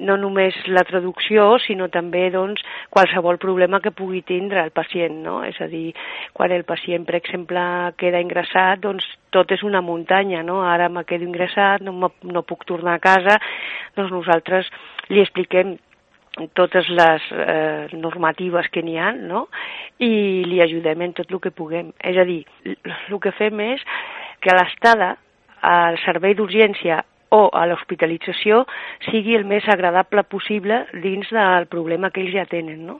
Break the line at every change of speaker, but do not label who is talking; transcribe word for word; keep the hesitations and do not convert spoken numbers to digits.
no només la traducció, sinó també doncs, qualsevol problema que pugui tindre el pacient, no? És a dir, quan el pacient, per exemple, queda ingressat, doncs tot és una muntanya, no? Ara me quedo ingressat, no, no puc tornar a casa, doncs nosaltres li expliquem totes les eh, normatives que n'hi ha, no? I li ajudem en tot el que puguem. És a dir, el que fem és que l'estada al servei d'urgència o a l'hospitalització sigui el més agradable possible dins del problema que ells ja tenen, no?